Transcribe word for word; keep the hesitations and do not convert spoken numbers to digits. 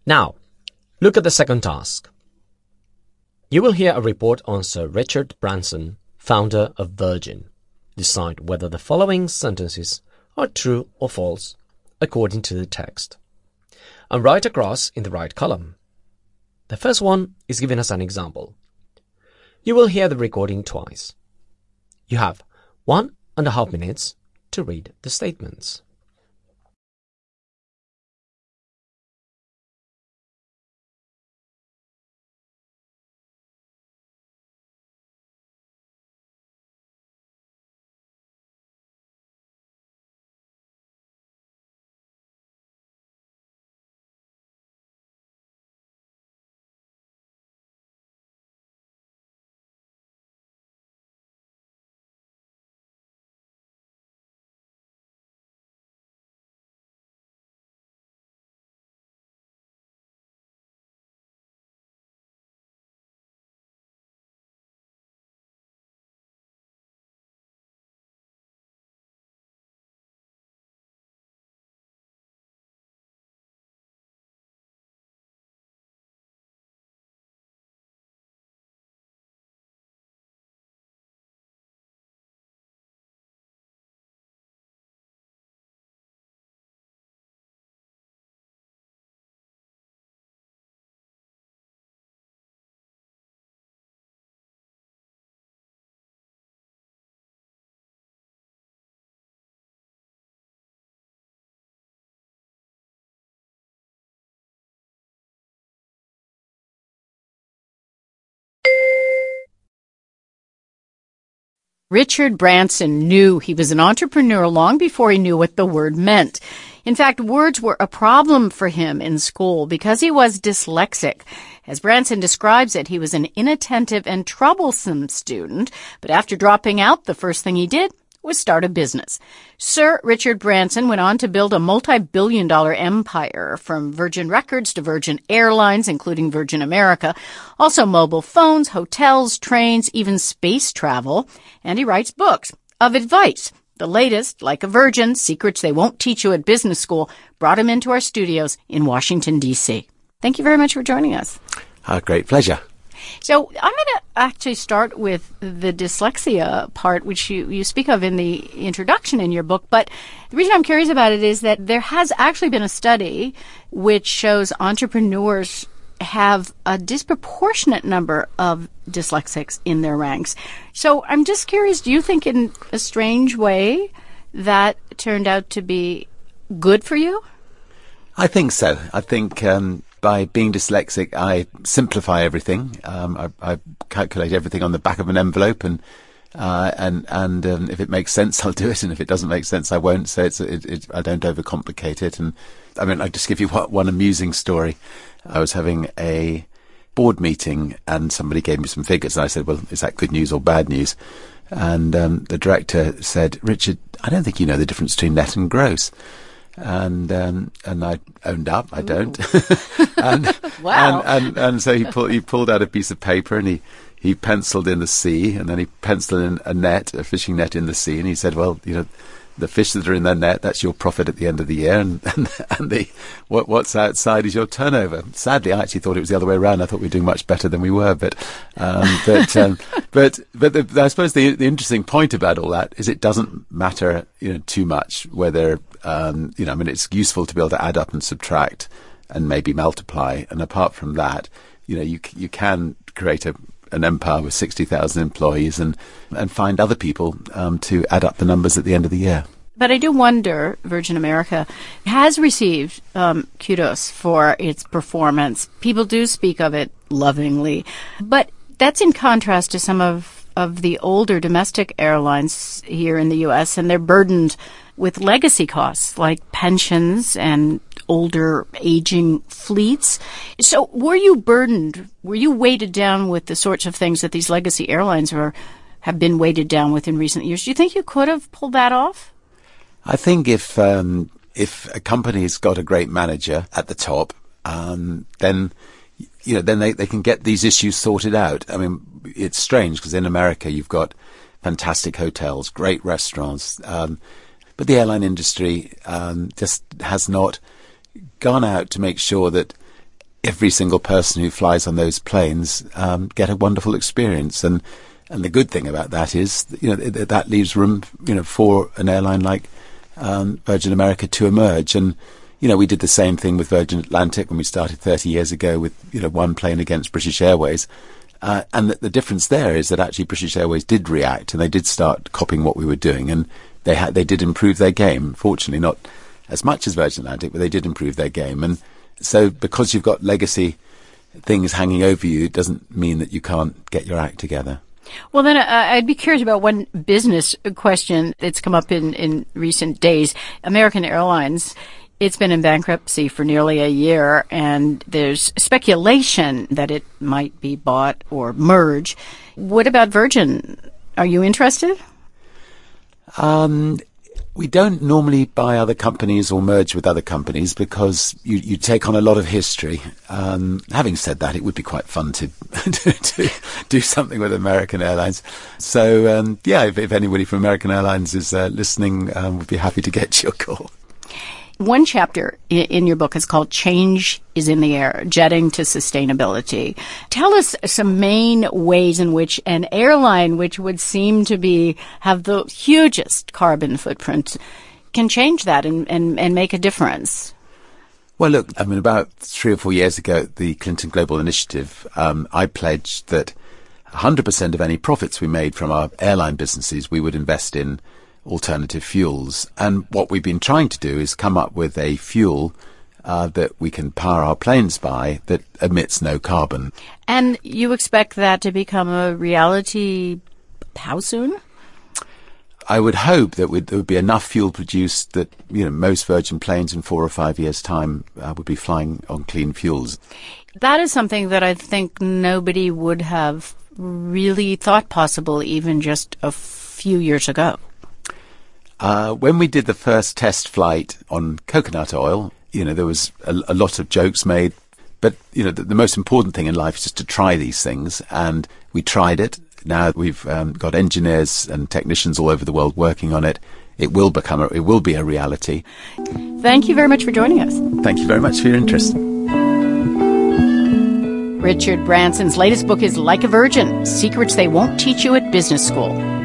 Now, look at the second task. You will hear a report on Sir Richard Branson, founder of Virgin. Decide whether the following sentences are true or false according to the text, and write across in the right column. The first one is given as an example. You will hear the recording twice. You have one and a half minutes to read the statements. Richard Branson knew he was an entrepreneur long before he knew what the word meant. In fact, words were a problem for him in school because he was dyslexic. As Branson describes it, he was an inattentive and troublesome student, but after dropping out, the first thing he did was start a business. Sir Richard Branson went on to build a multi-billion dollar empire, from Virgin Records to Virgin Airlines, including Virgin America, also mobile phones, hotels, trains, even space travel. And he writes books of advice. The latest, Like a Virgin, Secrets They Won't Teach You at Business School, brought him into our studios in Washington, D C Thank you very much for joining us. A great pleasure. So I'm going to actually start with the dyslexia part, which you, you speak of in the introduction in your book. But the reason I'm curious about it is that there has actually been a study which shows entrepreneurs have a disproportionate number of dyslexics in their ranks. So I'm just curious, do you think in a strange way that turned out to be good for you? I think so. I think um, by being dyslexic, I simplify everything. Um, I, I calculate everything on the back of an envelope, and uh, and and um, if it makes sense, I'll do it, and if it doesn't make sense, I won't. So it's it, it, I don't overcomplicate it. And I mean, I'll just give you one, one amusing story. I was having a board meeting, and somebody gave me some figures, and I said, "Well, is that good news or bad news?" And um, the director said, "Richard, I don't think you know the difference between net and gross." And um, and I owned up, I don't. and, wow. And, and and so he pulled he pulled out a piece of paper, and he, he penciled in the sea, and then he penciled in a net, a fishing net in the sea, and he said, "Well, you know, the fish that are in the net, that's your profit at the end of the year, and and, and the what what's outside is your turnover." Sadly, I actually thought it was the other way around. I thought we were doing much better than we were, but um, but um, but but the, I suppose the the interesting point about all that is it doesn't matter, you know, too much whether um, you know. I mean, it's useful to be able to add up and subtract and maybe multiply, and apart from that, you know, you you can create a an empire with sixty thousand employees and, and find other people um, to add up the numbers at the end of the year. But I do wonder, Virgin America has received um, kudos for its performance. People do speak of it lovingly. But that's in contrast to some of, of the older domestic airlines here in the U S, and they're burdened with legacy costs like pensions and older aging fleets. So were you burdened, were you weighted down with the sorts of things that these legacy airlines are, have been weighted down with in recent years? Do you think you could have pulled that off? I think if um, if a company's got a great manager at the top, um, then you know then they, they can get these issues sorted out. I mean, it's strange because in America you've got fantastic hotels, great restaurants, um, but the airline industry um, just has not gone out to make sure that every single person who flies on those planes um, get a wonderful experience. And and the good thing about that is, you know, that, that leaves room, you know, for an airline like um, Virgin America to emerge. And you know, we did the same thing with Virgin Atlantic when we started thirty years ago with, you know, one plane against British Airways. Uh, and the, the difference there is that actually British Airways did react, and they did start copying what we were doing, and they had they did improve their game. Fortunately, not as much as Virgin Atlantic, but they did improve their game. And so because you've got legacy things hanging over you, it doesn't mean that you can't get your act together. Well, then uh, I'd be curious about one business question that's come up in, in recent days. American Airlines, it's been in bankruptcy for nearly a year, and there's speculation that it might be bought or merge. What about Virgin? Are you interested? Um, we don't normally buy other companies or merge with other companies because you, you take on a lot of history. Um, having said that, it would be quite fun to to, to do something with American Airlines. So, um, yeah, if, if anybody from American Airlines is uh, listening, um, we'd be happy to get your call. One chapter in your book is called Change is in the Air, Jetting to Sustainability. Tell us some main ways in which an airline, which would seem to be have the hugest carbon footprint, can change that and, and, and make a difference. Well, look, I mean, about three or four years ago at the Clinton Global Initiative, um, I pledged that one hundred percent of any profits we made from our airline businesses we would invest in alternative fuels. And what we've been trying to do is come up with a fuel uh, that we can power our planes by that emits no carbon. And you expect that to become a reality how soon? I would hope that we'd, there would be enough fuel produced that, you know, most Virgin planes in four or five years' time uh, would be flying on clean fuels. That is something that I think nobody would have really thought possible even just a few years ago. Uh, when we did the first test flight on coconut oil, you know, there was a, a lot of jokes made. But, you know, the, the most important thing in life is just to try these things. And we tried it. Now we've um, got engineers and technicians all over the world working on it. It will become, a, it will be a reality. Thank you very much for joining us. Thank you very much for your interest. Richard Branson's latest book is Like a Virgin, Secrets They Won't Teach You at Business School.